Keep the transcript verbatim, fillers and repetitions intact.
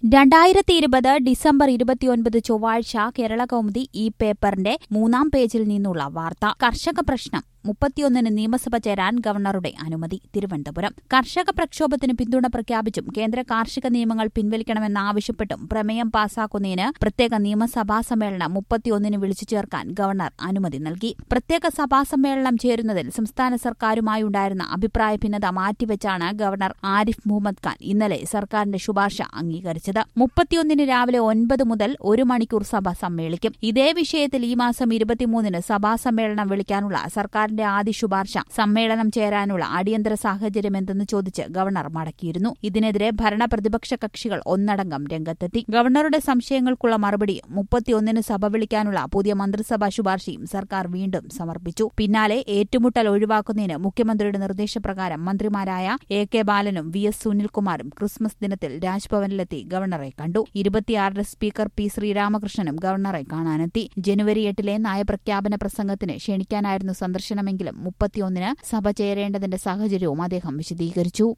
രണ്ടായിരത്തി ഇരുപത് ഡിസംബർ ഇരുപത്തിയൊൻപത് ചൊവ്വാഴ്ച കേരള കൗമുദി ഈ പേപ്പറിന്റെ മൂന്നാം പേജിൽ നിന്നുള്ള വാർത്ത. കർഷക പ്രശ്നം മുപ്പത്തിയൊന്നിന് നിയമസഭ ചേരാൻ ഗവർണറുടെ അനുമതി. തിരുവനന്തപുരം. കർഷക പ്രക്ഷോഭത്തിന് പിന്തുണ പ്രഖ്യാപിച്ചും കേന്ദ്ര കാർഷിക നിയമങ്ങൾ പിൻവലിക്കണമെന്നാവശ്യപ്പെട്ടും പ്രമേയം പാസാക്കുന്നതിന് പ്രത്യേക നിയമസഭാ സമ്മേളനം മുപ്പത്തിയൊന്നിന് വിളിച്ചു ചേർക്കാൻ ഗവർണർ അനുമതി നൽകി. പ്രത്യേക സഭാ സമ്മേളനം ചേരുന്നതിൽ സംസ്ഥാന സർക്കാരുമായുണ്ടായിരുന്ന അഭിപ്രായ ഭിന്നത മാറ്റിവെച്ചാണ് ഗവർണർ ആരിഫ് മുഹമ്മദ് ഖാൻ ഇന്നലെ സർക്കാരിന്റെ ശുപാർശ അംഗീകരിച്ചത്. മുപ്പത്തിയൊന്നിന് രാവിലെ ഒൻപത് മുതൽ ഒരു മണിക്കൂർ സഭ സമ്മേളിക്കും. ഇതേ വിഷയത്തിൽ ഈ മാസം ഇരുപത്തിമൂന്നിന് സഭാ സമ്മേളനം വിളിക്കാനുള്ള സർക്കാരിന്റെ ആദ്യ ശുപാർശ സമ്മേളനം ചേരാനുള്ള അടിയന്തര സാഹചര്യം എന്തെന്ന് ചോദിച്ച് ഗവർണർ മടക്കിയിരുന്നു. ഇതിനെതിരെ ഭരണ പ്രതിപക്ഷ കക്ഷികൾ ഒന്നടങ്കം രംഗത്തെത്തി. ഗവർണറുടെ സംശയങ്ങൾക്കുള്ള മറുപടിയും മുപ്പത്തിയൊന്നിന് സഭ വിളിക്കാനുള്ള പുതിയ മന്ത്രിസഭാ ശുപാർശയും സർക്കാർ വീണ്ടും സമർപ്പിച്ചു. പിന്നാലെ ഏറ്റുമുട്ടൽ ഒഴിവാക്കുന്നതിന് മുഖ്യമന്ത്രിയുടെ നിർദ്ദേശപ്രകാരം മന്ത്രിമാരായ എ കെ ബാലനും വി എസ് സുനിൽകുമാറും ക്രിസ്മസ് ദിനത്തിൽ രാജ്ഭവനിലെത്തി ഗവർണറെ കണ്ടു. ഇരുപത്തിയാറിന് സ്പീക്കർ പി ശ്രീരാമകൃഷ്ണനും ഗവർണറെ കാണാനെത്തി. ജനുവരി എട്ടിലെ നയപ്രഖ്യാപന പ്രസംഗത്തിന് ക്ഷണിക്കാനായിരുന്നു സന്ദർശനമെങ്കിലും മുപ്പത്തിയൊന്നിന് സഭ ചേരേണ്ടതിന്റെ സാഹചര്യവും അദ്ദേഹം വിശദീകരിച്ചു.